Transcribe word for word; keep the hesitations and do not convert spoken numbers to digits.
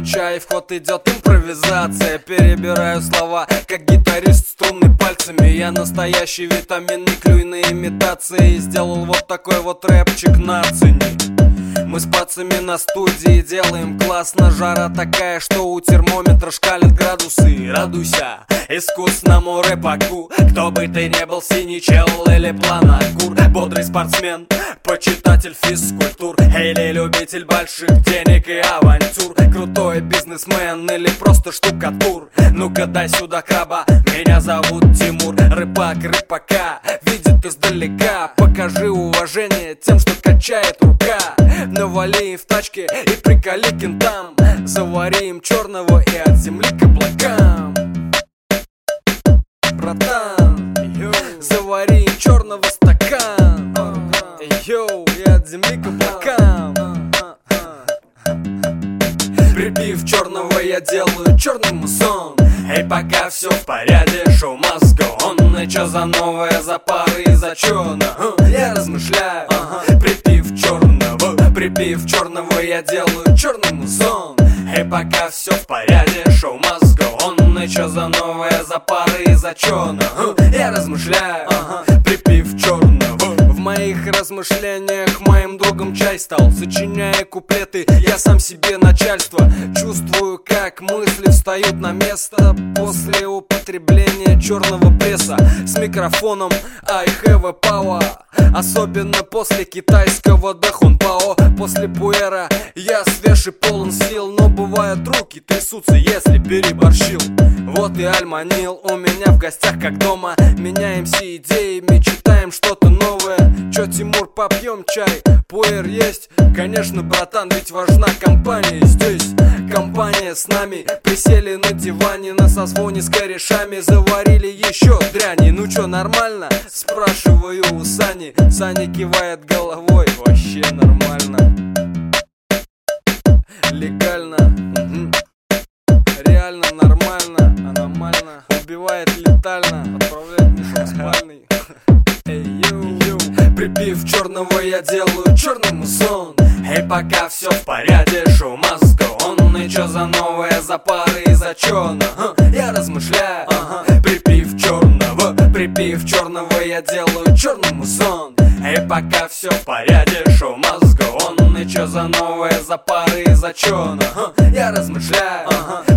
включай, в ход идет импровизация. Перебираю слова, как гитарист струнными пальцами. Я настоящий витамин, не клюйные имитации. Сделал вот такой вот рэпчик на цене. Мы с пацами на студии делаем классно. Жара такая, что у термометра шкалят градусы. Радуйся искусному рэпаку, кто бы ты не был, синий чел или планокур. Бодрый спортсмен, почитатель физкультур, или любитель больших денег и авантюр. Крутой бизнесмен или просто штукатур. Ну-ка дай сюда краба, меня зовут Тимур. Рыбак рыбака видит издалека. Покажи уважение тем, что качает рука. Навали им в тачке и приколи кентам. Завари им черного и от земли к облакам. Братан, завари им черного стакан. Йоу, и от земли к облакам. Припив черного я делаю черный мусон. Эй, пока все в порядке, шоу must go on. И чё за новое, за пары и за чё? Я размышляю, припив черного. Припив черного я делаю черный мусон. Эй, пока все в порядке, шоу must go on. И чё за новое, за пары и за чё? Я размышляю, припив черного. В моих размышлениях моим другом чай стал. Сочиняя куплеты, я сам себе начальство. Чувствую, как мысли встают на место после употребления черного пресса. С микрофоном I have a power. Особенно после китайского дахунпао. После пуэра я свеж и полон сил. Но бывают руки трясутся, если переборщил. Вот и Альманил у меня в гостях как дома. Меняемся идеями, читаем что-то новое. Чё, Тимур, попьем чай? Пуэр есть? Конечно, братан, ведь важна компания здесь. Компания с нами, присели на диване. На созвоне с корешами заварили еще дряни. Ну чё, нормально? Спрашиваю у Сани. Саня кивает головой, вообще нормально. Легально, угу. Реально нормально, аномально. Убивает летально, отправляет мешок спальный. Эй, йоу, йоу. Припив черного я делаю черный мусон. Эй, пока все в порядке, шоу must go on. И чё за новое, за пары и за чё? Я размышляю, припив черного. Припив черного я делаю черный мусон. Эй, пока все в порядке, шоу must go on. И чё за новое, за пары и за чё? Я размышляю,